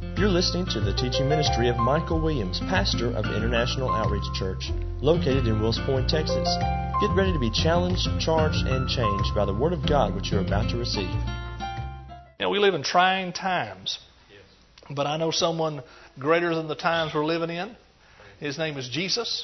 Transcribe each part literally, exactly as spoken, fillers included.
You're listening to the teaching ministry of Michael Williams, pastor of International Outreach Church, located in Wills Point, Texas. Get ready to be challenged, charged, and changed by the Word of God which you're about to receive. You know, we live in trying times, but I know someone greater than the times we're living in. His name is Jesus.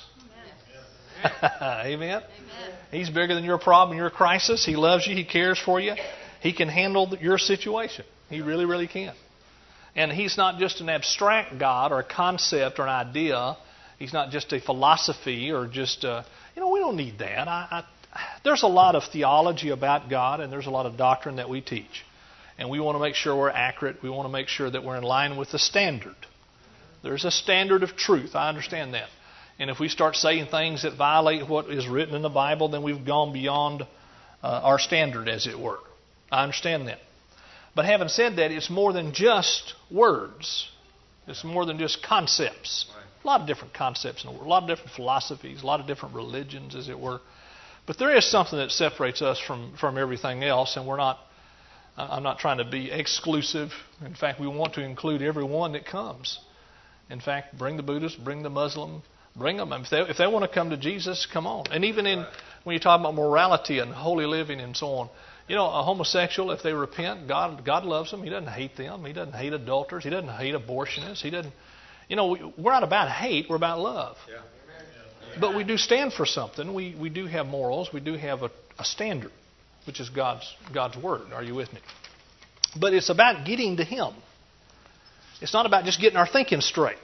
Amen. Amen. He's bigger than your problem, your crisis. He loves you. He cares for you. He can handle your situation. He really, really can. And He's not just an abstract God or a concept or an idea. He's not just a philosophy or just, a, you know, we don't need that. I, I, there's a lot of theology about God, and there's a lot of doctrine that we teach. And we want to make sure we're accurate. We want to make sure that we're in line with the standard. There's a standard of truth. I understand that. And if we start saying things that violate what is written in the Bible, then we've gone beyond uh, our standard, as it were. I understand that. But having said that, it's more than just words. It's more than just concepts. A lot of different concepts in the world. A lot of different philosophies. A lot of different religions, as it were. But there is something that separates us from, from everything else, and we're not, I'm not trying to be exclusive. In fact, we want to include everyone that comes. In fact, bring the Buddhist, bring the Muslim, bring them. If they, if they want to come to Jesus, come on. And even in when you talk about morality and holy living and so on, you know, a homosexual, if they repent, God God loves them. He doesn't hate them. He doesn't hate adulterers. He doesn't hate abortionists. He doesn't, you know, we, we're not about hate. We're about love. Yeah. But we do stand for something. We we do have morals. We do have a, a standard, which is God's God's word. Are you with me? But it's about getting to Him. It's not about just getting our thinking straight.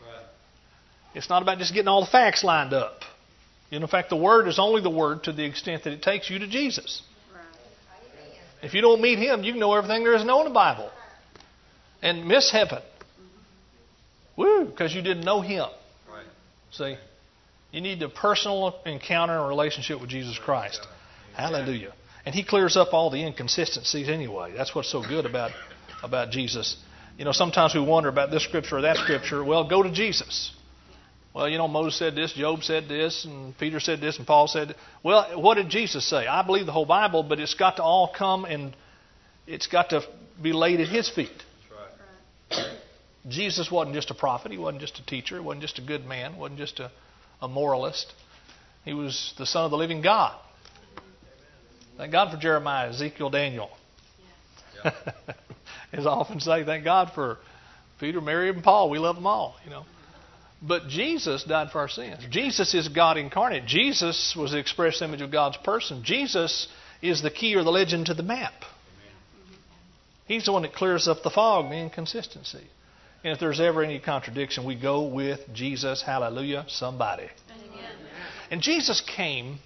It's not about just getting all the facts lined up. You know, in fact, the Word is only the Word to the extent that it takes you to Jesus. If you don't meet Him, you can know everything there is to know in the Bible. And miss heaven. Woo! Because you didn't know Him. See? You need a personal encounter and relationship with Jesus Christ. Hallelujah. And He clears up all the inconsistencies anyway. That's what's so good about, about Jesus. You know, sometimes we wonder about this scripture or that scripture. Well, go to Jesus. Well, you know, Moses said this, Job said this, and Peter said this, and Paul said, well, what did Jesus say? I believe the whole Bible, but it's got to all come and it's got to be laid at His feet. That's right. Jesus wasn't just a prophet. He wasn't just a teacher. He wasn't just a good man. He wasn't just a, a moralist. He was the Son of the living God. Thank God for Jeremiah, Ezekiel, Daniel. Yeah. As I often say, thank God for Peter, Mary, and Paul. We love them all, you know. But Jesus died for our sins. Jesus is God incarnate. Jesus was the express image of God's person. Jesus is the key or the legend to the map. He's the one that clears up the fog, the inconsistency. And if there's ever any contradiction, we go with Jesus. Hallelujah, somebody. Amen. And Jesus came.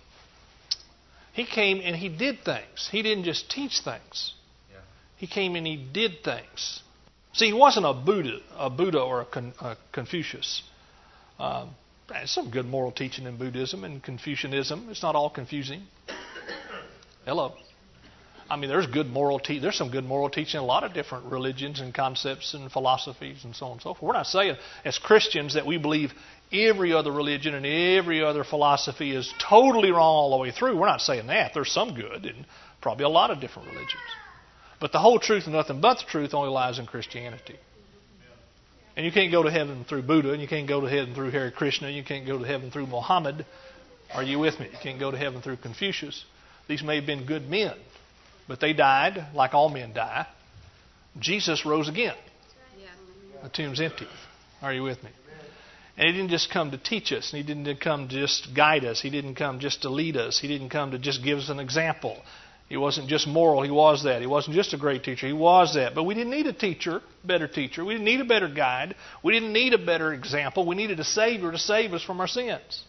He came and He did things. He didn't just teach things. He came and He did things. See, He wasn't a Buddha, a Buddha or a, Con, a Confucius. Um, there's some good moral teaching in Buddhism and Confucianism. It's not all confusing. Hello. I mean, there's good moral te- There's some good moral teaching in a lot of different religions and concepts and philosophies and so on and so forth. We're not saying as Christians that we believe every other religion and every other philosophy is totally wrong all the way through. We're not saying that. There's some good and probably a lot of different religions. But the whole truth and nothing but the truth only lies in Christianity. And you can't go to heaven through Buddha, and you can't go to heaven through Hare Krishna, you can't go to heaven through Muhammad. Are you with me? You can't go to heaven through Confucius. These may have been good men, but they died like all men die. Jesus rose again. The tomb's empty. Are you with me? And He didn't just come to teach us. He didn't come to just guide us. He didn't come just to lead us. He didn't come to just give us an example. He wasn't just moral. He was that. He wasn't just a great teacher. He was that. But we didn't need a teacher, better teacher. We didn't need a better guide. We didn't need a better example. We needed a Savior to save us from our sins.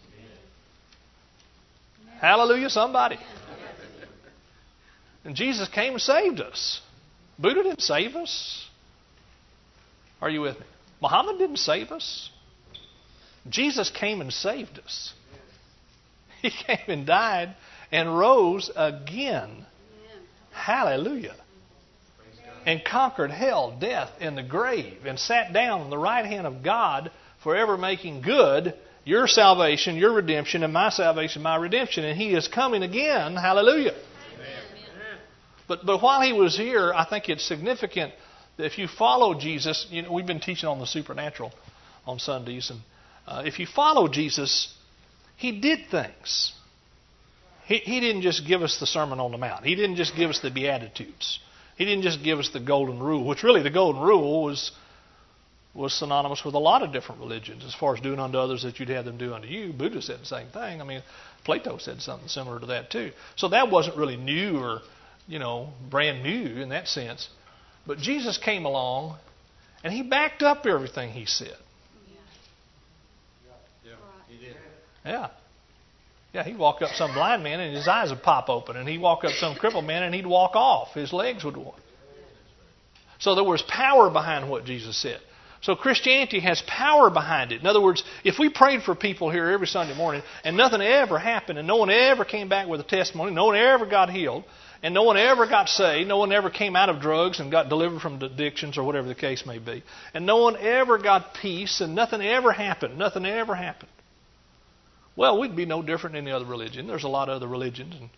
Amen. Hallelujah, somebody. And Jesus came and saved us. Buddha didn't save us. Are you with me? Muhammad didn't save us. Jesus came and saved us. He came and died and rose again. Hallelujah. And conquered hell, death, and the grave, and sat down on the right hand of God, forever making good your salvation, your redemption, and my salvation, my redemption. And He is coming again. Hallelujah. Amen. But, but while He was here, I think it's significant that if you follow Jesus, you know, we've been teaching on the supernatural on Sundays, and uh, if you follow Jesus, He did things. He, he didn't just give us the Sermon on the Mount. He didn't just give us the Beatitudes. He didn't just give us the Golden Rule, which really the Golden Rule was was synonymous with a lot of different religions as far as doing unto others that you'd have them do unto you. Buddha said the same thing. I mean, Plato said something similar to that too. So that wasn't really new or, you know, brand new in that sense. But Jesus came along and He backed up everything He said. Yeah, He did. Yeah. Yeah, he'd walk up some blind man and his eyes would pop open. And he'd walk up some crippled man and he'd walk off. His legs would walk. So there was power behind what Jesus said. So Christianity has power behind it. In other words, if we prayed for people here every Sunday morning and nothing ever happened and no one ever came back with a testimony, no one ever got healed, and no one ever got saved, no one ever came out of drugs and got delivered from addictions or whatever the case may be, and no one ever got peace and nothing ever happened, nothing ever happened, well, we'd be no different than any other religion. There's a lot of other religions and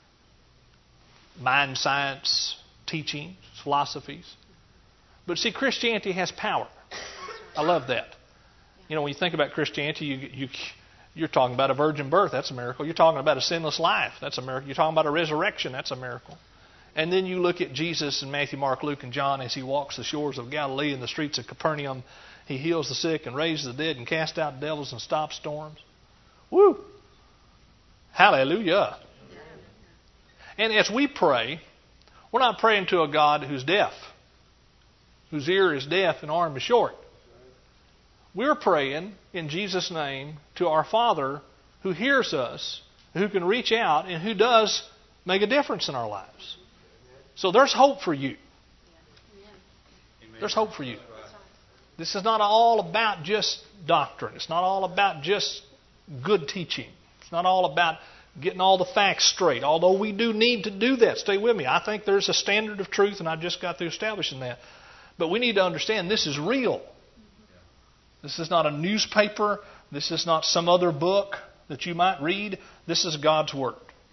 mind science, teachings, philosophies. But see, Christianity has power. I love that. You know, when you think about Christianity, you, you, you're talking about a virgin birth. That's a miracle. You're talking about a sinless life. That's a miracle. You're talking about a resurrection. That's a miracle. And then you look at Jesus in Matthew, Mark, Luke, and John as He walks the shores of Galilee and the streets of Capernaum. He heals the sick and raises the dead and casts out devils and stops storms. Woo! Hallelujah. And as we pray, we're not praying to a God who's deaf, whose ear is deaf and arm is short. We're praying in Jesus' name to our Father who hears us, who can reach out, and who does make a difference in our lives. So there's hope for you. There's hope for you. This is not all about just doctrine. It's not all about just good teaching. It's not all about getting all the facts straight, although we do need to do that. Stay with me. I think there's a standard of truth, and I just got through establishing that. But we need to understand this is real. This is not a newspaper. This is not some other book that you might read. This is God's Word.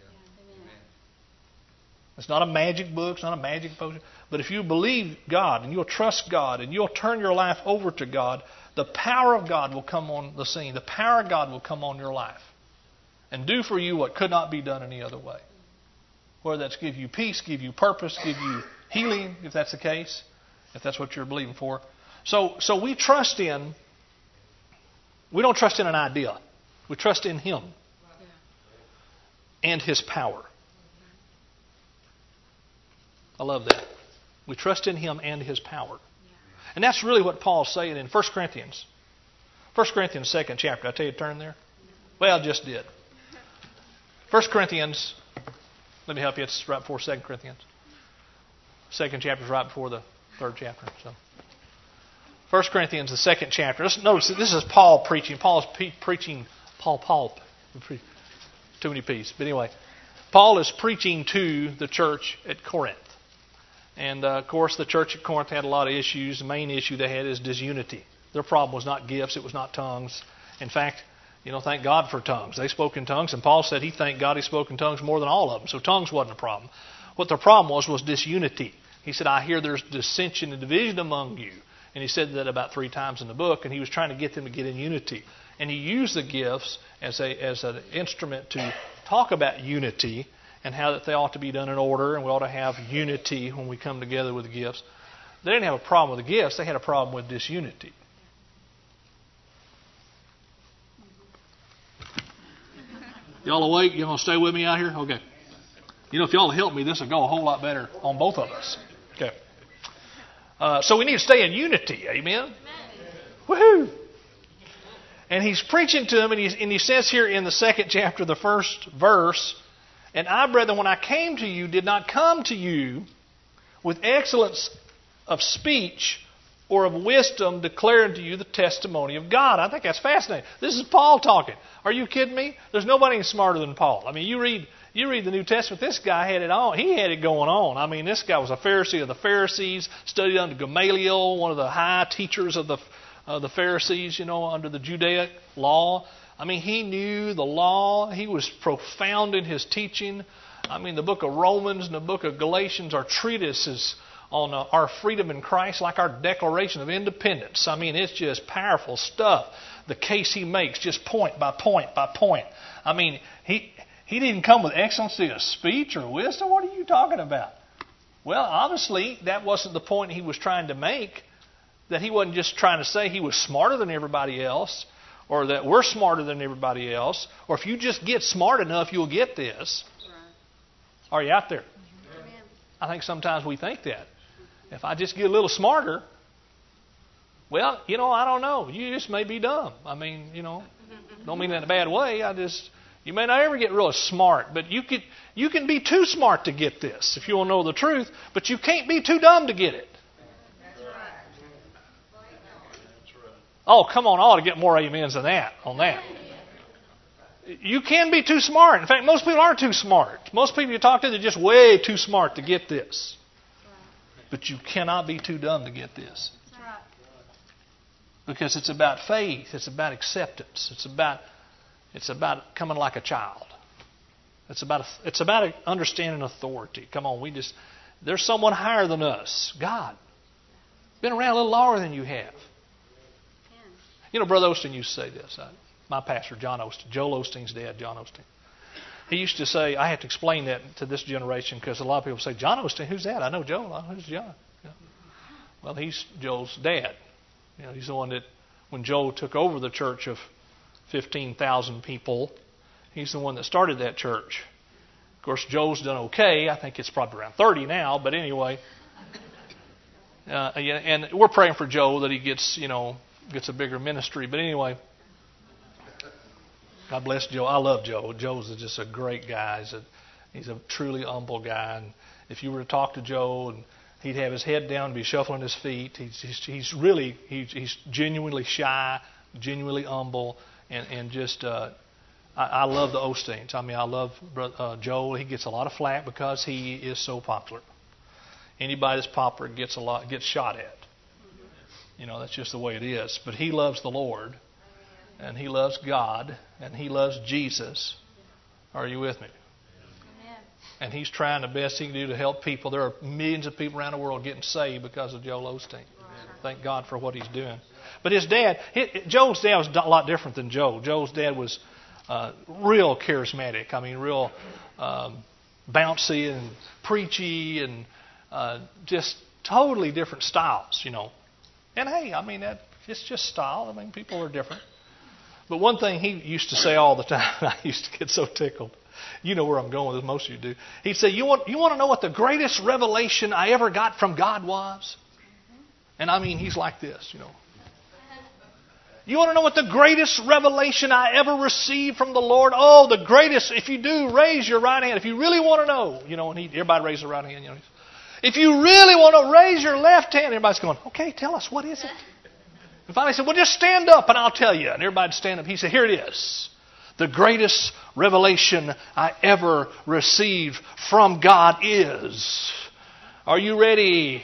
It's not a magic book. It's not a magic potion. But if you believe God and you'll trust God and you'll turn your life over to God, the power of God will come on the scene. The power of God will come on your life and do for you what could not be done any other way. Whether that's give you peace, give you purpose, give you healing, if that's the case, if that's what you're believing for. So, so we trust in, we don't trust in an idea. We trust in Him and His power. I love that. We trust in Him and His power. And that's really what Paul's saying in First Corinthians. First Corinthians, second chapter. I tell you to turn there. Well, I just did. First Corinthians, let me help you. It's right before Second Corinthians. Second chapter is right before the third chapter. So, First Corinthians, the second chapter. Let's notice this is Paul preaching. Paul's pe- preaching. Paul, Paul. Too many P's. But anyway, Paul is preaching to the church at Corinth. And, uh, of course, the church at Corinth had a lot of issues. The main issue they had is disunity. Their problem was not gifts. It was not tongues. In fact, you know, thank God for tongues. They spoke in tongues, and Paul said he thanked God he spoke in tongues more than all of them. So tongues wasn't a problem. What their problem was was disunity. He said, I hear there's dissension and division among you. And he said that about three times in the book, and he was trying to get them to get in unity. And he used the gifts as a as an instrument to talk about unity and how that they ought to be done in order, and we ought to have unity when we come together with the gifts. They didn't have a problem with the gifts. They had a problem with disunity. Y'all awake? You going to stay with me out here? Okay. You know, if y'all help me, this will go a whole lot better on both of us. Okay. Uh, so we need to stay in unity. Amen? Woohoo! And he's preaching to them, and, he's, and he says here in the second chapter, the first verse, and I, brethren, when I came to you, did not come to you with excellence of speech or of wisdom, declaring to you the testimony of God. I think that's fascinating. This is Paul talking. Are you kidding me? There's nobody smarter than Paul. I mean, you read you read the New Testament, this guy had it on. He had it going on. I mean, this guy was a Pharisee of the Pharisees, studied under Gamaliel, one of the high teachers of the, uh, the Pharisees, you know, under the Judaic law. I mean, he knew the law. He was profound in his teaching. I mean, the book of Romans and the book of Galatians are treatises on uh, our freedom in Christ, like our Declaration of Independence. I mean, it's just powerful stuff. The case he makes, just point by point by point. I mean, he he didn't come with excellency of speech or wisdom. What are you talking about? Well, obviously, that wasn't the point he was trying to make. That he wasn't just trying to say he was smarter than everybody else, or that we're smarter than everybody else, or if you just get smart enough, you'll get this. Are you out there? I think sometimes we think that. If I just get a little smarter, well, you know, I don't know. You just may be dumb. I mean, you know, don't mean that in a bad way. I just, you may not ever get real smart, but you could, you can be too smart to get this if you want to know the truth, but you can't be too dumb to get it. Oh, come on, I ought to get more amens than that on that. You can be too smart. In fact, most people aren't too smart. Most people you talk to, they're just way too smart to get this. But you cannot be too dumb to get this. Because it's about faith. It's about acceptance. It's about it's about coming like a child. It's about it's about understanding authority. Come on, we just there's someone higher than us. God. Been around a little longer than you have. You know, Brother Osteen used to say this. I, my pastor, John Osteen, Joel Osteen's dad, John Osteen. He used to say, I have to explain that to this generation because a lot of people say, John Osteen, who's that? I know Joel. Who's John? Yeah. Well, he's Joel's dad. You know, he's the one that, when Joel took over the church of fifteen thousand people, he's the one that started that church. Of course, Joel's done okay. I think it's probably around thirty now, but anyway. Uh, and we're praying for Joel that he gets, you know, gets a bigger ministry. But anyway, God bless Joe. I love Joe. Joe's just a great guy. He's a, he's a truly humble guy. And if you were to talk to Joe, and he'd have his head down and be shuffling his feet. He's, he's, he's really, he's, he's genuinely shy, genuinely humble, and, and just, uh, I, I love the Osteens. I mean, I love uh, Joe. He gets a lot of flack because he is so popular. Anybody that's popular gets a lot, gets shot at. You know, that's just the way it is. But he loves the Lord. And he loves God, and he loves Jesus. Are you with me? Amen. And he's trying the best he can do to help people. There are millions of people around the world getting saved because of Joel Osteen. Amen. Thank God for what he's doing. But his dad, his, Joel's dad was a lot different than Joel. Joel's dad was uh, real charismatic. I mean, real um, bouncy and preachy and uh, just totally different styles, you know. And hey, I mean, that it's just style. I mean, people are different. But one thing he used to say all the time, I used to get so tickled. You know where I'm going with this, most of you do. He'd say, you want, you want to know what the greatest revelation I ever got from God was? And I mean, he's like this, you know. You want to know what the greatest revelation I ever received from the Lord? Oh, the greatest. If you do, raise your right hand. If you really want to know, you know, and he, everybody raise their right hand. You know. If you really want to raise your left hand, everybody's going, okay, tell us, what is it? And finally he said, well, just stand up and I'll tell you. And everybody would stand up. He said, here it is. The greatest revelation I ever received from God is. Are you ready?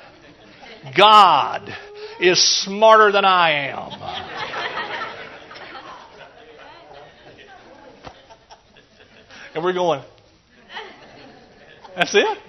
God is smarter than I am. And we're going, that's it?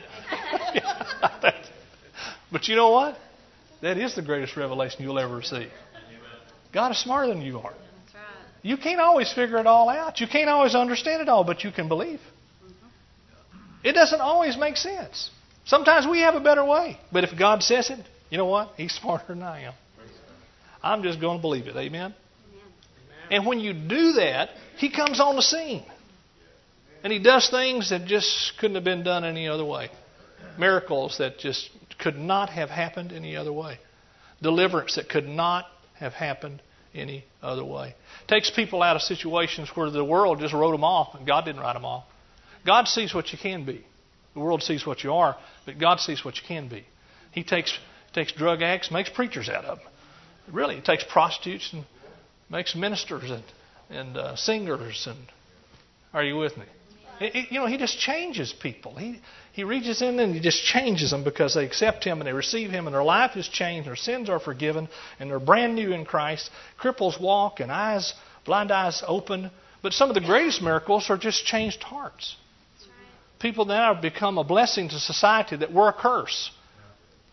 But you know what? That is the greatest revelation you'll ever receive. God is smarter than you are. That's right. You can't always figure it all out. You can't always understand it all, but you can believe. It doesn't always make sense. Sometimes we have a better way. But if God says it, you know what? He's smarter than I am. I'm just going to believe it. Amen? Amen. And when you do that, He comes on the scene. And He does things that just couldn't have been done any other way. Miracles that just could not have happened any other way. Deliverance that could not have happened any other way. Takes people out of situations where the world just wrote them off and God didn't write them off. God sees what you can be. The world sees what you are, but God sees what you can be. He takes takes drug addicts, makes preachers out of them. Really, He takes prostitutes and makes ministers and, and uh, singers. And are you with me? It, it, you know, He just changes people. He He reaches in and He just changes them because they accept Him and they receive Him and their life is changed, their sins are forgiven, and they're brand new in Christ. Cripples walk and eyes, blind eyes open. But some of the greatest miracles are just changed hearts. People now have become a blessing to society that were a curse.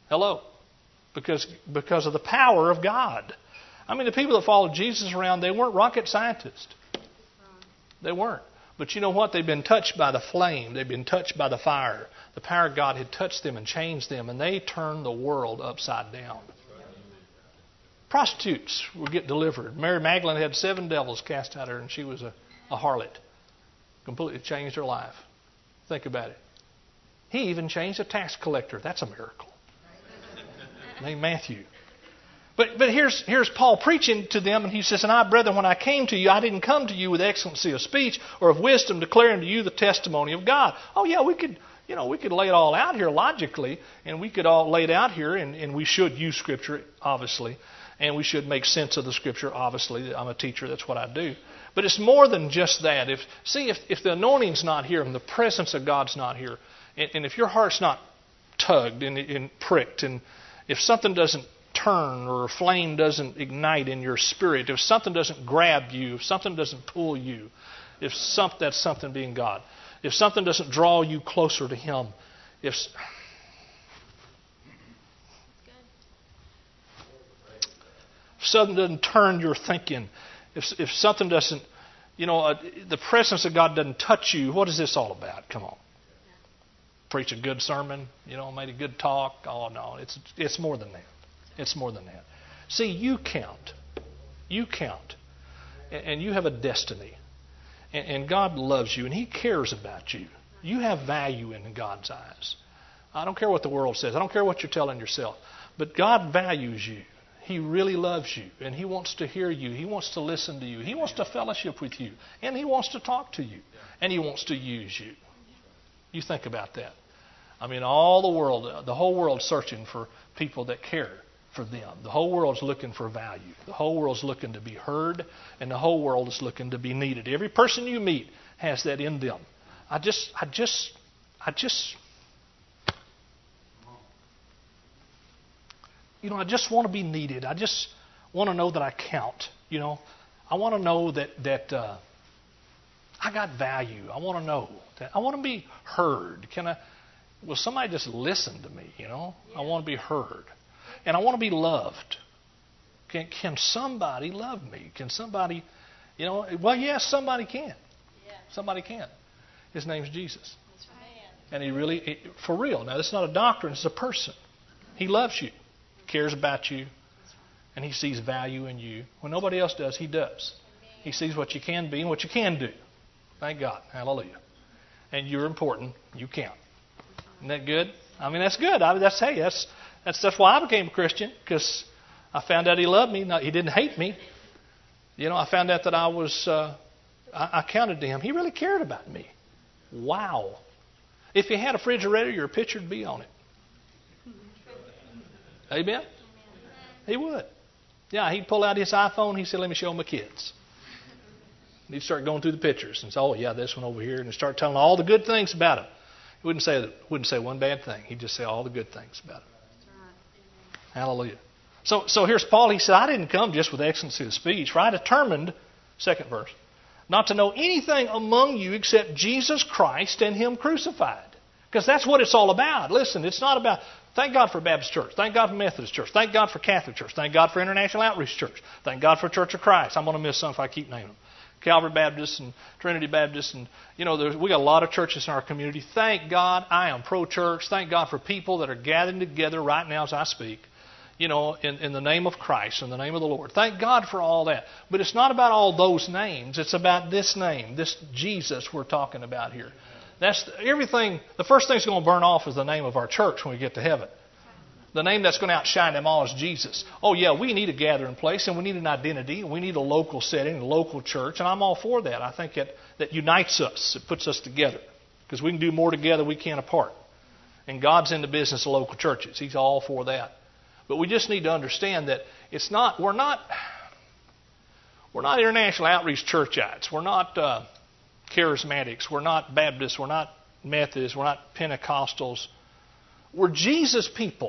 Hello. Because, because of the power of God. I mean, the people that followed Jesus around, they weren't rocket scientists. They weren't. But you know what? They've been touched by the flame. They've been touched by the fire. The power of God had touched them and changed them, and they turned the world upside down. Prostitutes would get delivered. Mary Magdalene had seven devils cast out of her, and she was a, a harlot. Completely changed her life. Think about it. He even changed a tax collector. That's a miracle. Named Matthew. But but here's here's Paul preaching to them, and he says, "And I, brethren, when I came to you, I didn't come to you with excellency of speech or of wisdom, declaring to you the testimony of God." Oh yeah, we could you know we could lay it all out here logically, and we could all lay it out here, and, and we should use Scripture, obviously, and we should make sense of the Scripture, obviously. I'm a teacher, that's what I do. But it's more than just that. If see if if the anointing's not here and the presence of God's not here, and, and if your heart's not tugged and, and pricked, and if something doesn't turn or a flame doesn't ignite in your spirit, if something doesn't grab you, if something doesn't pull you, if some, that's something being God. If something doesn't draw you closer to Him, if if something doesn't turn your thinking, if if something doesn't, you know, uh, the presence of God doesn't touch you, what is this all about? Come on. Preach a good sermon, you know, made a good talk. Oh no, it's it's more than that. It's more than that. See, you count. You count. And you have a destiny. And God loves you, and He cares about you. You have value in God's eyes. I don't care what the world says. I don't care what you're telling yourself. But God values you. He really loves you, and He wants to hear you. He wants to listen to you. He wants to fellowship with you, and He wants to talk to you, and He wants to use you. You think about that. I mean, all the world, the whole world's searching for people that care for them. The whole world's looking for value. The whole world's looking to be heard, and the whole world is looking to be needed. Every person you meet has that in them. I just, I just, I just, you know, I just want to be needed. I just want to know that I count. You know, I want to know that that uh, I got value. I want to know that I want to be heard. Can I? Will somebody just listen to me? You know, yeah. I want to be heard. And I want to be loved. Can, can somebody love me? Can somebody, you know, well, yes, somebody can. Yeah. Somebody can. His name's Jesus. That's right. And He really, for real. Now, this is not a doctrine, it's a person. He loves you, cares about you, and He sees value in you. When nobody else does, He does. He sees what you can be and what you can do. Thank God. Hallelujah. And you're important. You count. Isn't that good? I mean, that's good. I, that's, hey, that's... That's, that's why I became a Christian, because I found out He loved me. No, He didn't hate me. You know, I found out that I was, uh, I, I counted to Him. He really cared about me. Wow. If He had a refrigerator, your picture would be on it. Amen? He would. Yeah, He'd pull out His iPhone. He said, "Let me show my kids." And He'd start going through the pictures and say, "Oh, yeah, this one over here." And He'd start telling all the good things about it. He wouldn't say, wouldn't say one bad thing. He'd just say all the good things about it. Hallelujah. So so here's Paul. He said, "I didn't come just with excellency of speech, for I determined," second verse, "not to know anything among you except Jesus Christ and Him crucified." Because that's what it's all about. Listen, it's not about, thank God for Baptist Church. Thank God for Methodist Church. Thank God for Catholic Church. Thank God for International Outreach Church. Thank God for Church of Christ. I'm going to miss some if I keep naming them. Calvary Baptist and Trinity Baptist. And, you know, we got a lot of churches in our community. Thank God I am pro-church. Thank God for people that are gathering together right now as I speak. You know, in, in the name of Christ, in the name of the Lord. Thank God for all that. But it's not about all those names. It's about this name, this Jesus we're talking about here. That's everything. The first thing that's going to burn off is the name of our church when we get to heaven. The name that's going to outshine them all is Jesus. Oh, yeah, we need a gathering place, and we need an identity, and we need a local setting, a local church, and I'm all for that. I think that, that unites us. It puts us together, because we can do more together we can apart. And God's in the business of local churches. He's all for that. But we just need to understand that it's not, we're not, we're not International Outreach Churchites. We're not uh, Charismatics. We're not Baptists. We're not Methodists. We're not Pentecostals. We're Jesus people.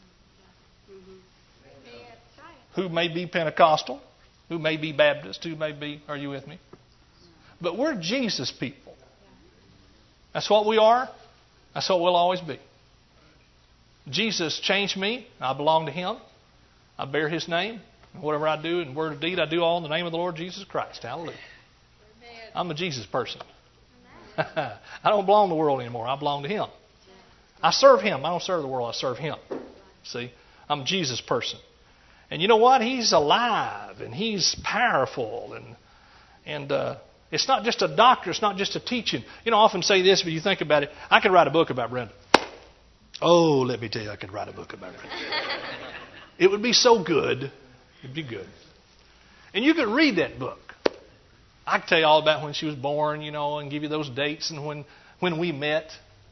Who may be Pentecostal, who may be Baptist, who may be, are you with me? But we're Jesus people. That's what we are. That's what we'll always be. Jesus changed me. I belong to Him. I bear His name. Whatever I do in word or deed, I do all in the name of the Lord Jesus Christ. Hallelujah. I'm a Jesus person. I don't belong to the world anymore. I belong to Him. I serve Him. I don't serve the world. I serve Him. See? I'm a Jesus person. And you know what? He's alive and He's powerful. And and uh, it's not just a doctor. It's not just a teaching. You know, I often say this, but you think about it. I could write a book about Brenda. Oh, let me tell you, I could write a book about Brenda. It would be so good. It'd be good. And you could read that book. I could tell you all about when she was born, you know, and give you those dates and when, when we met.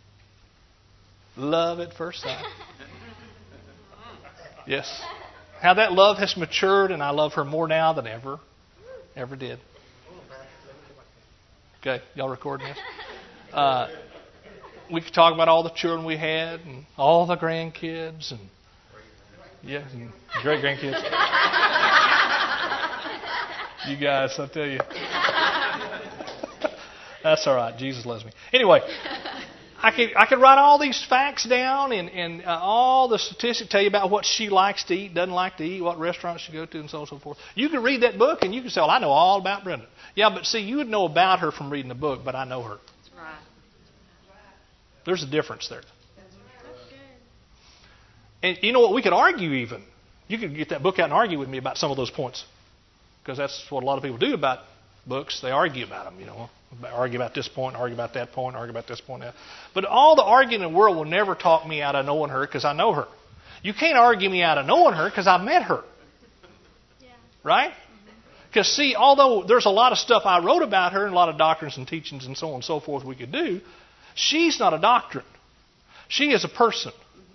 Love at first sight. Yes. How that love has matured, and I love her more now than ever, ever did. Okay, y'all recording this? Uh, we could talk about all the children we had and all the grandkids and yeah, and great grandkids. You guys, I tell you. That's all right. Jesus loves me. Anyway, I could I could write all these facts down and, and uh, all the statistics, tell you about what she likes to eat, doesn't like to eat, what restaurants she go to, and so on and so forth. You could read that book and you could say, well, I know all about Brenda. Yeah, but see, you would know about her from reading the book, but I know her. That's right. There's a difference there. And you know what? We could argue even. You could get that book out and argue with me about some of those points. Because that's what a lot of people do about books. They argue about them, you know. Argue about this point, argue about that point, argue about this point. That. But all the arguing in the world will never talk me out of knowing her because I know her. You can't argue me out of knowing her because I met her. Yeah. Right? Because, mm-hmm. see, although there's a lot of stuff I wrote about her and a lot of doctrines and teachings and so on and so forth we could do, she's not a doctrine. She is a person.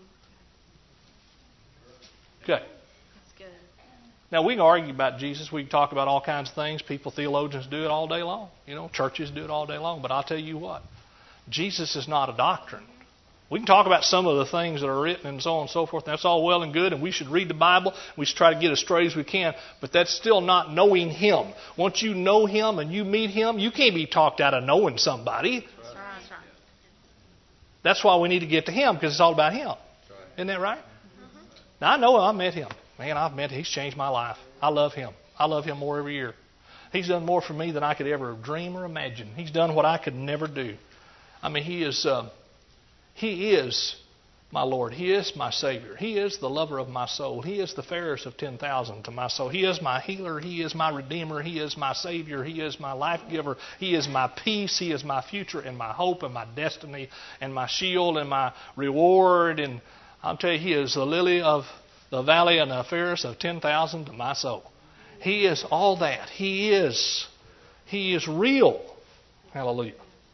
Okay. Now, we can argue about Jesus. We can talk about all kinds of things. People, theologians do it all day long. You know, churches do it all day long. But I'll tell you what. Jesus is not a doctrine. We can talk about some of the things that are written and so on and so forth. That's all well and good. And we should read the Bible. We should try to get as straight as we can. But that's still not knowing Him. Once you know Him and you meet Him, you can't be talked out of knowing somebody. That's right. That's right. That's why we need to get to Him, because it's all about Him. Isn't that right? Mm-hmm. Now, I know I met Him. Man, I've met Him. He's changed my life. I love Him. I love Him more every year. He's done more for me than I could ever dream or imagine. He's done what I could never do. I mean, He is uh, He is my Lord. He is my Savior. He is the lover of my soul. He is the fairest of ten thousand to my soul. He is my healer. He is my Redeemer. He is my Savior. He is my life giver. He is my peace. He is my future and my hope and my destiny and my shield and my reward. And I'll tell you, He is the lily of the valley and the fairest of ten thousand to my soul. He is all that. He is. He is real. Hallelujah.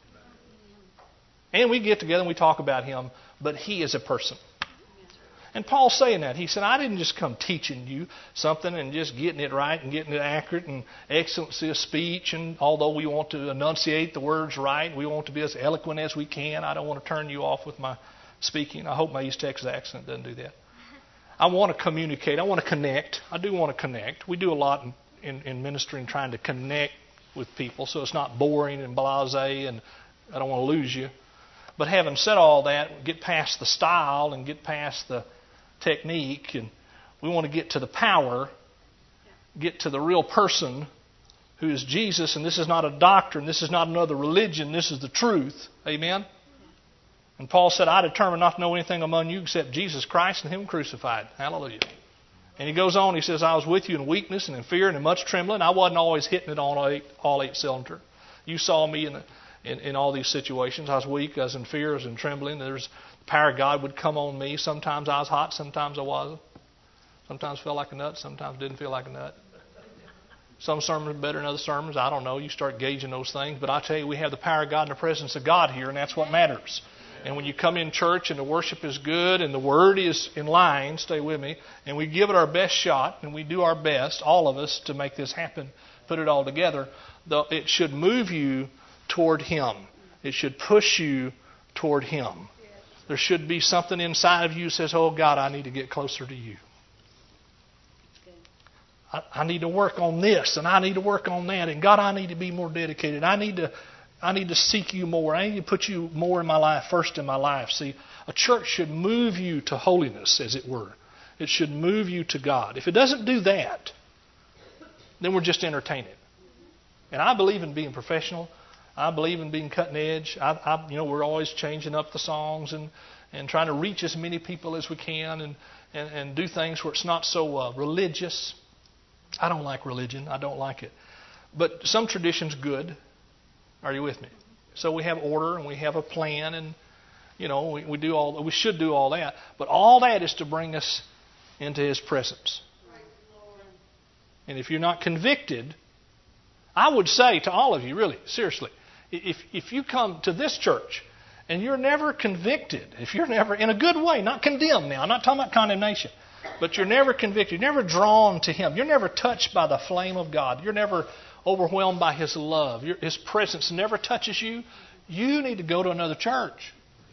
And we get together and we talk about Him, but He is a person. And Paul's saying that. He said, I didn't just come teaching you something and just getting it right and getting it accurate and excellency of speech. And although we want to enunciate the words right, we want to be as eloquent as we can. I don't want to turn you off with my speaking. I hope my East Texas accent doesn't do that. I want to communicate. I want to connect. I do want to connect. We do a lot in, in, in ministry trying to connect with people so it's not boring and blasé and I don't want to lose you. But having said all that, get past the style and get past the technique, and we want to get to the power, get to the real person who is Jesus. And this is not a doctrine. This is not another religion. This is the truth. Amen? And Paul said, I determined not to know anything among you except Jesus Christ and Him crucified. Hallelujah. And he goes on, he says, I was with you in weakness and in fear and in much trembling. I wasn't always hitting it on all eight, all eight cylinder. You saw me in, the, in in all these situations. I was weak, I was in fear, I was in trembling. There's the power of God would come on me. Sometimes I was hot, sometimes I wasn't. Sometimes felt like a nut, sometimes didn't feel like a nut. Some sermons are better than other sermons. I don't know. You start gauging those things. But I tell you, we have the power of God and the presence of God here, and that's what matters. And when you come in church and the worship is good and the Word is in line, stay with me, and we give it our best shot and we do our best, all of us, to make this happen, put it all together, it should move you toward Him. It should push you toward Him. There should be something inside of you that says, oh, God, I need to get closer to you. I, I need to work on this and I need to work on that. And God, I need to be more dedicated. I need to I need to seek you more. I need to put you more in my life, first in my life. See, a church should move you to holiness, as it were. It should move you to God. If it doesn't do that, then we're just entertaining. And I believe in being professional. I believe in being cutting edge. I, I, you know, we're always changing up the songs and, and trying to reach as many people as we can and, and, and do things where it's not so uh, religious. I don't like religion. I don't like it. But some tradition's good. Are you with me? So we have order and we have a plan, and you know we, we do all we should do all that. But all that is to bring us into His presence. And if you're not convicted, I would say to all of you, really, seriously, if if you come to this church and you're never convicted, if you're never, in a good way, not condemned now, I'm not talking about condemnation, but you're never convicted, you're never drawn to Him, you're never touched by the flame of God, you're never overwhelmed by His love, Your, His presence never touches you, you need to go to another church.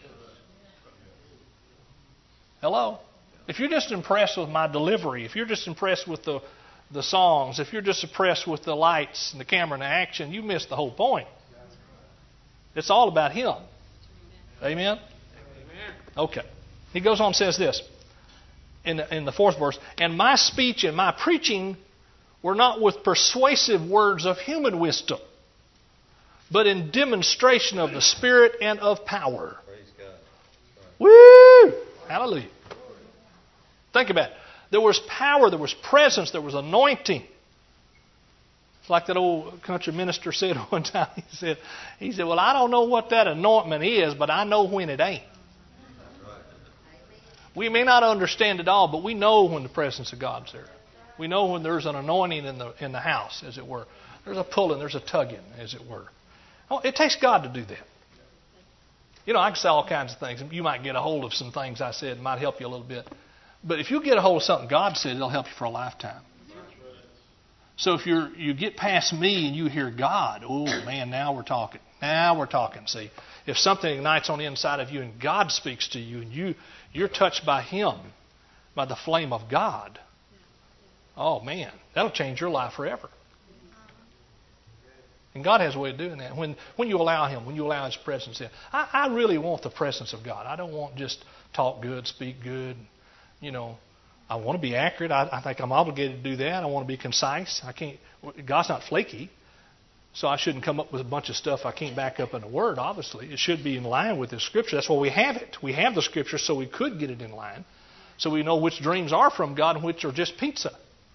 Hello? If you're just impressed with my delivery, if you're just impressed with the, the songs, if you're just impressed with the lights and the camera and the action, you missed the whole point. It's all about Him. Amen? Okay. He goes on and says this in the, in the fourth verse, and my speech and my preaching were not with persuasive words of human wisdom, but in demonstration of the Spirit and of power. Praise God. Woo! Hallelujah. Think about it. There was power, there was presence, there was anointing. It's like that old country minister said one time. He said, he said, well, I don't know what that anointment is, but I know when it ain't. We may not understand it all, but we know when the presence of God's there. We know when there's an anointing in the in the house, as it were. There's a pulling, there's a tugging, as it were. Oh, it takes God to do that. You know, I can say all kinds of things. You might get a hold of some things I said. It might help you a little bit. But if you get a hold of something God said, it'll help you for a lifetime. So if you're you get past me and you hear God, oh, man, now we're talking. Now we're talking, see. If something ignites on the inside of you and God speaks to you and you, you're touched by Him, by the flame of God, oh, man, that'll change your life forever. And God has a way of doing that. When when you allow Him, when you allow His presence in. I, I really want the presence of God. I don't want just talk good, speak good. You know, I want to be accurate. I, I think I'm obligated to do that. I want to be concise. I can't. God's not flaky. So I shouldn't come up with a bunch of stuff I can't back up in a word, obviously. It should be in line with the Scripture. That's why we have it. We have the Scripture so we could get it in line. So we know which dreams are from God and which are just pizza.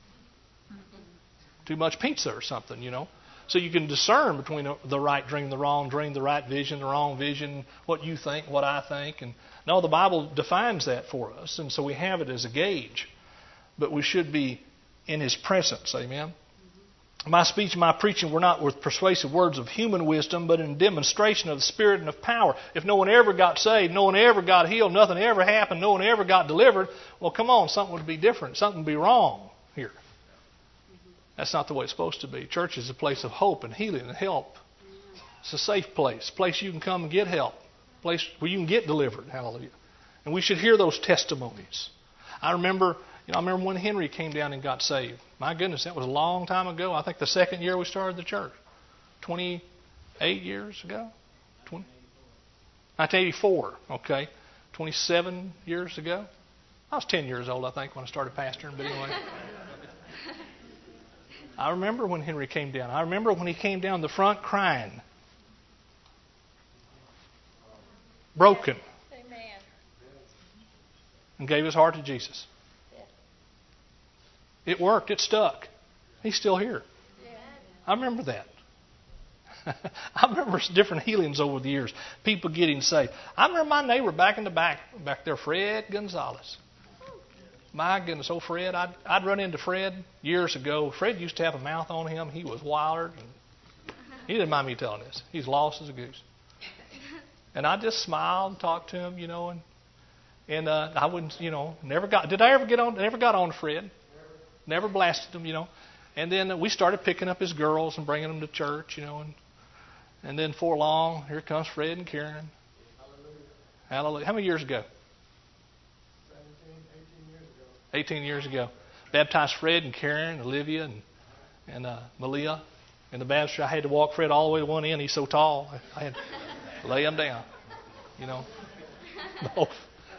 Too much pizza or something, you know. So you can discern between the right dream, the wrong dream, the right vision, the wrong vision, what you think, what I think. And no, the Bible defines that for us. And so we have it as a gauge. But we should be in His presence. Amen. My speech and my preaching were not with persuasive words of human wisdom, but in demonstration of the Spirit and of power. If no one ever got saved, no one ever got healed, nothing ever happened, no one ever got delivered, well, come on, something would be different. Something would be wrong here. That's not the way it's supposed to be. Church is a place of hope and healing and help. It's a safe place, a place you can come and get help, a place where you can get delivered. Hallelujah. And we should hear those testimonies. I remember... You know, I remember when Henry came down and got saved. My goodness, that was a long time ago. I think the second year we started the church. twenty-eight years ago? nineteen eighty-four, okay. twenty-seven years ago. I was ten years old, I think, when I started pastoring. But anyway. I remember when Henry came down. I remember when he came down the front crying. Broken. Amen. And gave his heart to Jesus. It worked. It stuck. He's still here. I remember that. I remember different healings over the years. People getting saved. I remember my neighbor back in the back, back there, Fred Gonzalez. My goodness, oh Fred, I'd, I'd run into Fred years ago. Fred used to have a mouth on him. He was wilder. And he didn't mind me telling this. He's lost as a goose. And I just smiled and talked to him, you know, and and uh, I wouldn't, you know, never got. Did I ever get on? Never got on Fred. Never blasted him, you know. And then we started picking up his girls and bringing them to church, you know. And and then for long, here comes Fred and Karen. Hallelujah. Hallelujah. How many years ago? seventeen, eighteen years ago. eighteen years ago. Baptized Fred and Karen, Olivia and, and uh, Malia. In the baptistry, I had to walk Fred all the way to one end. He's so tall. I had to lay him down. You know. Both.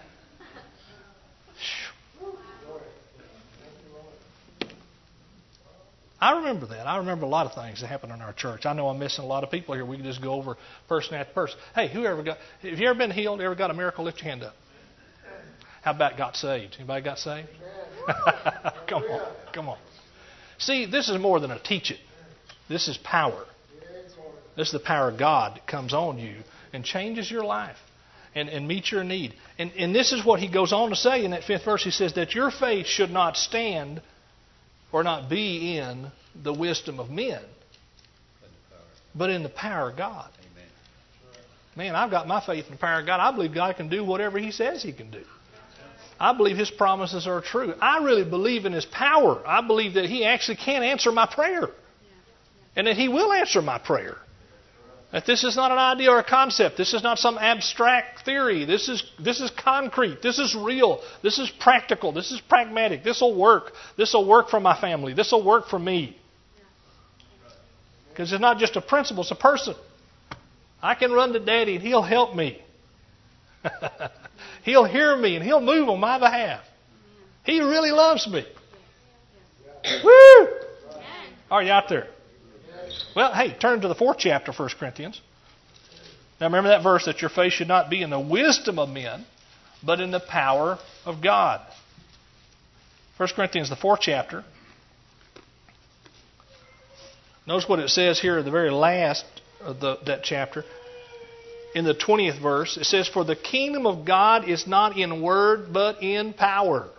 I remember that. I remember a lot of things that happened in our church. I know I'm missing a lot of people here. We can just go over person after person. Hey, whoever got, have you ever been healed? Ever got a miracle? Lift your hand up. How about got saved? Anybody got saved? Come on. Come on. See, this is more than a teach it. This is power. This is the power of God that comes on you and changes your life and, and meets your need. And, and this is what he goes on to say in that fifth verse. He says that your faith should not stand or not be in the wisdom of men, but in the power of God. Man, I've got my faith in the power of God. I believe God can do whatever He says He can do. I believe His promises are true. I really believe in His power. I believe that He actually can answer my prayer. And that He will answer my prayer. That this is not an idea or a concept. This is not some abstract theory. This is, this is concrete. This is real. This is practical. This is pragmatic. This will work. This will work for my family. This will work for me. Because it's not just a principle. It's a person. I can run to Daddy and He'll help me. He'll hear me and He'll move on my behalf. He really loves me. Woo! Are you out there? Well, hey, turn to the fourth chapter of First Corinthians. Now remember that verse that your faith should not be in the wisdom of men, but in the power of God. First Corinthians, the fourth chapter. Notice what it says here at the very last of the, that chapter. In the twentieth verse, it says, "For the kingdom of God is not in word, but in power."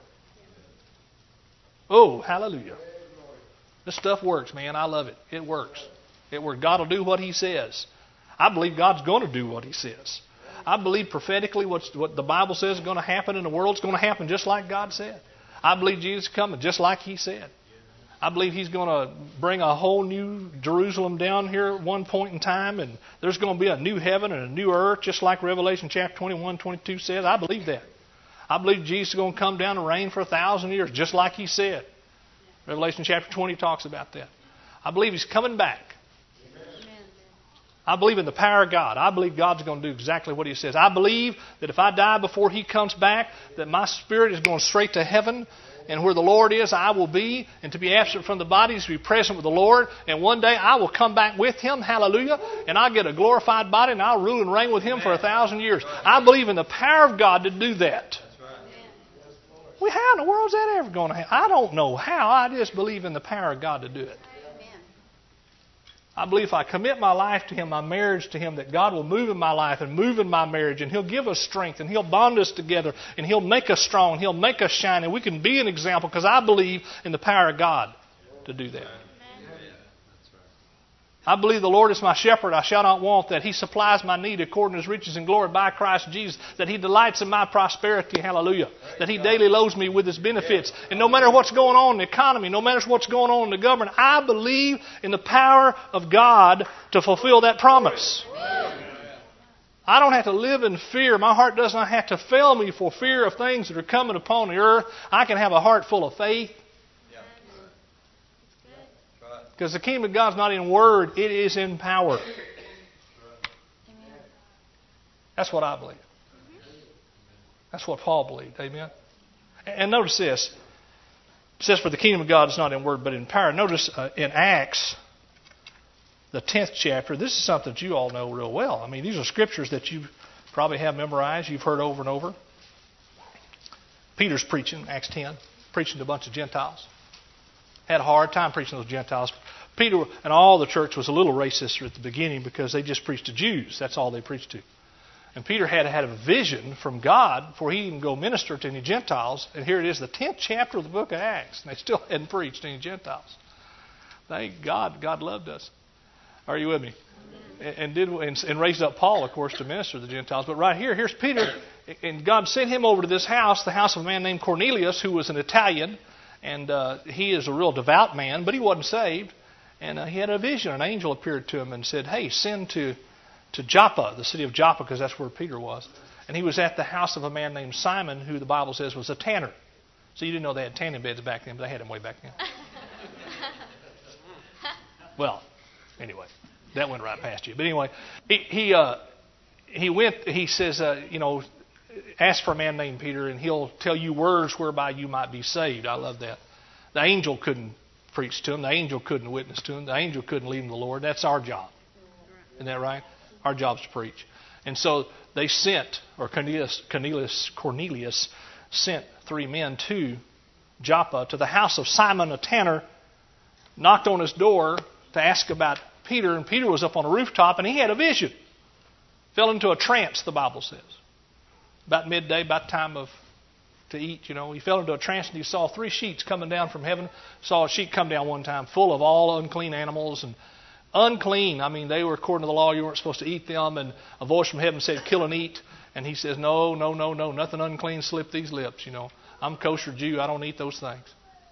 Oh, hallelujah. This stuff works, man. I love it. It works. It works. God will do what He says. I believe God's going to do what He says. I believe prophetically what's, what the Bible says is going to happen in the world is going to happen just like God said. I believe Jesus is coming just like He said. I believe He's going to bring a whole new Jerusalem down here at one point in time, and there's going to be a new heaven and a new earth, just like Revelation chapter twenty-one, twenty-two says. I believe that. I believe Jesus is going to come down and reign for a thousand years, just like He said. Revelation chapter twenty talks about that. I believe He's coming back. Amen. I believe in the power of God. I believe God's going to do exactly what He says. I believe that if I die before He comes back, that my spirit is going straight to heaven, and where the Lord is, I will be. And to be absent from the body is to be present with the Lord. And one day I will come back with Him. Hallelujah. And I'll get a glorified body, and I'll rule and reign with Him for a thousand years. I believe in the power of God to do that. Well, how in the world is that ever going to happen? I don't know how. I just believe in the power of God to do it. Amen. I believe if I commit my life to Him, my marriage to Him, that God will move in my life and move in my marriage, and He'll give us strength, and He'll bond us together, and He'll make us strong, and He'll make us shine, and we can be an example because I believe in the power of God to do that. I believe the Lord is my shepherd, I shall not want, that He supplies my need according to His riches and glory by Christ Jesus, that He delights in my prosperity, hallelujah, that He daily loads me with His benefits. And no matter what's going on in the economy, no matter what's going on in the government, I believe in the power of God to fulfill that promise. I don't have to live in fear. My heart does not have to fail me for fear of things that are coming upon the earth. I can have a heart full of faith. Because the kingdom of God is not in word, it is in power. That's what I believe. That's what Paul believed. Amen. And notice this. It says, "For the kingdom of God is not in word, but in power." Notice uh, in Acts, the tenth chapter, this is something that you all know real well. I mean, these are scriptures that you probably have memorized, you've heard over and over. Peter's preaching, Acts ten, preaching to a bunch of Gentiles. Had a hard time preaching to those Gentiles. Peter and all the church was a little racist at the beginning because they just preached to Jews. That's all they preached to. And Peter had had a vision from God before he even go minister to any Gentiles. And here it is, the tenth chapter of the book of Acts. And they still hadn't preached to any Gentiles. Thank God. God loved us. Are you with me? And did and raised up Paul, of course, to minister to the Gentiles. But right here, here's Peter. And God sent him over to this house, the house of a man named Cornelius, who was an Italian. And uh, he is a real devout man, but he wasn't saved. And uh, he had a vision. An angel appeared to him and said, "Hey, send to, to Joppa," the city of Joppa, because that's where Peter was. And he was at the house of a man named Simon, who the Bible says was a tanner. So you didn't know they had tanning beds back then, but they had them way back then. Well, Anyway, that went right past you. But anyway, he he uh, he went. He says, uh, you know, ask for a man named Peter, and he'll tell you words whereby you might be saved. I love that. The angel couldn't preach to him. The angel couldn't witness to him. The angel couldn't lead him to the Lord. That's our job. Isn't that right? Our job's to preach. And so they sent, or Cornelius, Cornelius, Cornelius sent three men to Joppa, to the house of Simon a tanner, knocked on his door to ask about Peter. And Peter was up on a rooftop, and he had a vision. Fell into a trance, the Bible says. About midday, about time of to eat, you know. He fell into a trance, and he saw three sheets coming down from heaven. Saw a sheet come down one time full of all unclean animals, and unclean. I mean, they were, according to the law, you weren't supposed to eat them. And a voice from heaven said, kill and eat. And he says, no, no, no, no, nothing unclean slip these lips. You know, I'm a kosher Jew. I don't eat those things.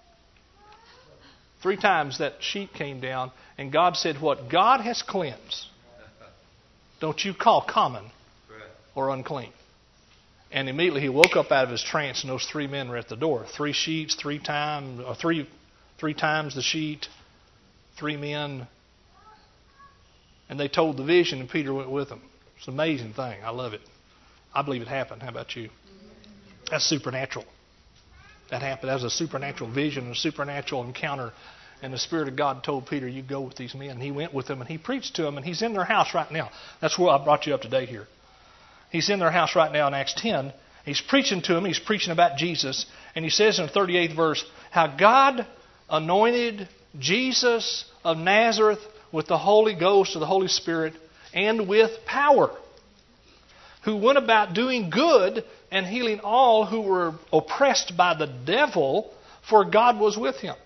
Three times that sheet came down, and God said, what God has cleansed, don't you call common or unclean. And immediately he woke up out of his trance, and those three men were at the door. Three sheets, three times, or three, three times the sheet, three men. And they told the vision, and Peter went with them. It's an amazing thing. I love it. I believe it happened. How about you? That's supernatural. That happened. That was a supernatural vision, a supernatural encounter. And the Spirit of God told Peter, you go with these men. And he went with them, and he preached to them, and he's in their house right now. That's where I brought you up to date here. He's in their house right now in Acts ten. He's preaching to them. He's preaching about Jesus. And he says in the thirty-eighth verse, how God anointed Jesus of Nazareth with the Holy Ghost or the Holy Spirit and with power, who went about doing good and healing all who were oppressed by the devil, for God was with him.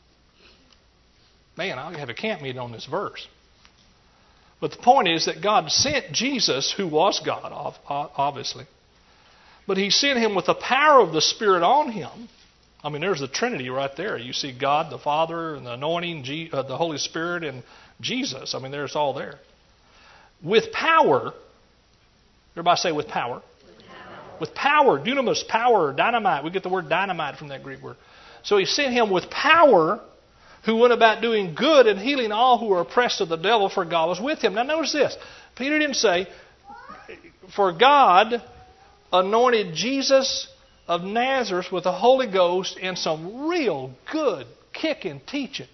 Man, I'll have a camp meeting on this verse. But the point is that God sent Jesus, who was God, obviously. But He sent Him with the power of the Spirit on Him. I mean, there's the Trinity right there. You see God, the Father, and the anointing, uh, the Holy Spirit, and Jesus. I mean, there's all there. With power. Everybody say with power. With power. With power. Dunamis, power, dynamite. We get the word dynamite from that Greek word. So He sent Him with power, who went about doing good and healing all who were oppressed of the devil, for God was with Him. Now notice this. Peter didn't say, for God anointed Jesus of Nazareth with the Holy Ghost and some real good kicking teaching.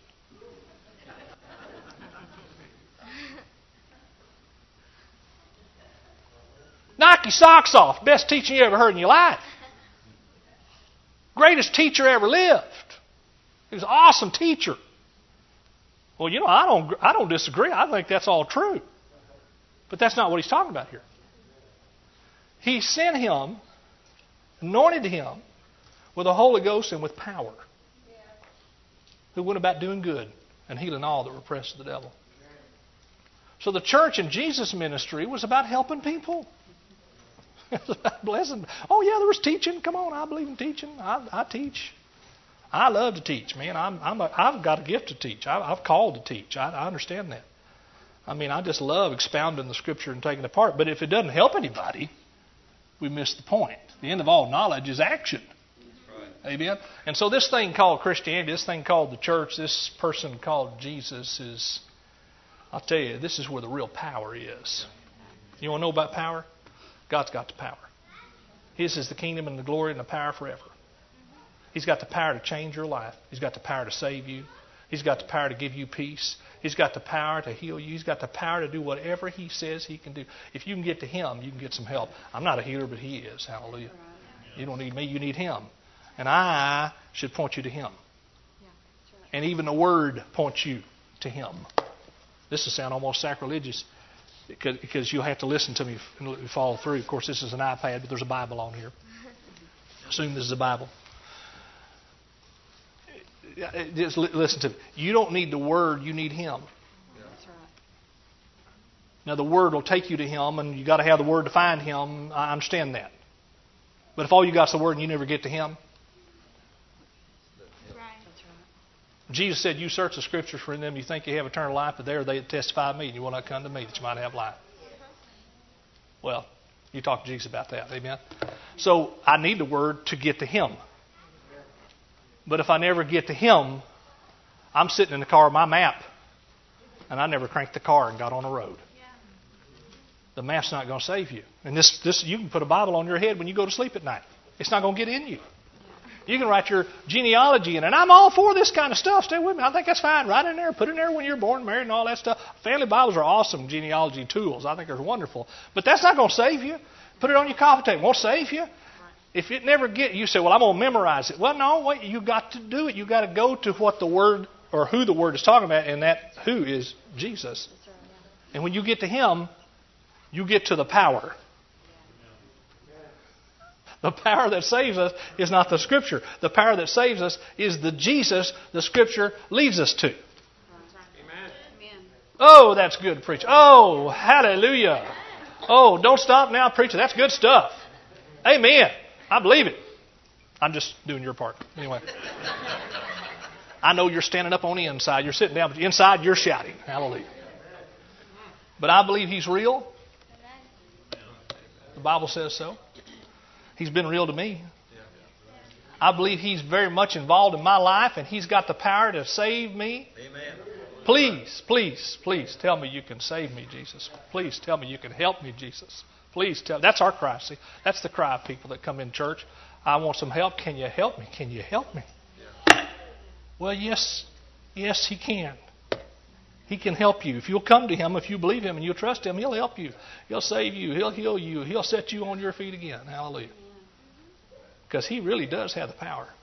Knock your socks off. Best teaching you ever heard in your life. Greatest teacher ever lived. He was an awesome teacher. Well, you know, I don't, I don't disagree. I think that's all true. But that's not what he's talking about here. He sent him, anointed him with the Holy Ghost and with power, who went about doing good and healing all that were oppressed of the devil. So the church in Jesus' ministry was about helping people. It was about blessing. Oh, yeah, there was teaching. Come on, I believe in teaching. I, I teach. I love to teach, man. I'm, I'm a, I've got a gift to teach. I, I've called to teach. I, I understand that. I mean, I just love expounding the Scripture and taking it apart. But if it doesn't help anybody, we miss the point. The end of all knowledge is action. Right. Amen? And so this thing called Christianity, this thing called the church, this person called Jesus is, I'll tell you, this is where the real power is. You want to know about power? God's got the power. His is the kingdom and the glory and the power forever. He's got the power to change your life. He's got the power to save you. He's got the power to give you peace. He's got the power to heal you. He's got the power to do whatever He says He can do. If you can get to Him, you can get some help. I'm not a healer, but He is. Hallelujah. You don't need me, you need Him. And I should point you to Him. And even the Word points you to Him. This will sound almost sacrilegious because, because you'll have to listen to me and follow through. Of course, this is an iPad, but there's a Bible on here. Assume this is a Bible. Just listen to me. You don't need the Word, you need Him. That's right. Now the Word will take you to Him, and you got to have the Word to find Him. I understand that. But if all you got is the Word and you never get to Him, Right. That's right. Jesus said, "You search the Scriptures, for in them you think you have eternal life, but there they testify of me, and you will not come to me that you might have life." Well, you talk to Jesus about that, amen. So I need the Word to get to Him. But if I never get to Him, I'm sitting in the car with my map. And I never cranked the car and got on the road. The map's not going to save you. And this, this, you can put a Bible on your head when you go to sleep at night. It's not going to get in you. You can write your genealogy in, and I'm all for this kind of stuff. Stay with me. I think that's fine. Write in there, put it in there when you're born, married, and all that stuff. Family Bibles are awesome genealogy tools. I think they're wonderful. But that's not going to save you. Put it on your coffee table. It won't save you. If it never get, you say, well, I'm going to memorize it. Well, no, wait. You got to do it. You got to go to what the Word or who the Word is talking about, and that who is Jesus. And when you get to Him, you get to the power. The power that saves us is not the Scripture. The power that saves us is the Jesus the Scripture leads us to. Amen. Oh, that's good preaching. Oh, hallelujah. Oh, don't stop now preaching. That's good stuff. Amen. I believe it. I'm just doing your part. Anyway. I know you're standing up on the inside. You're sitting down, but inside you're shouting. Hallelujah. But I believe He's real. The Bible says so. He's been real to me. I believe He's very much involved in my life, and He's got the power to save me. Amen. Please, please, please tell me you can save me, Jesus. Please tell me you can help me, Jesus. Please tell. That's our cry. See, that's the cry of people that come in church. I want some help. Can you help me? Can you help me? Well, yes, yes, He can. He can help you. If you'll come to Him, if you believe Him and you'll trust Him, He'll help you. He'll save you. He'll heal you. He'll set you on your feet again. Hallelujah. Because He really does have the power.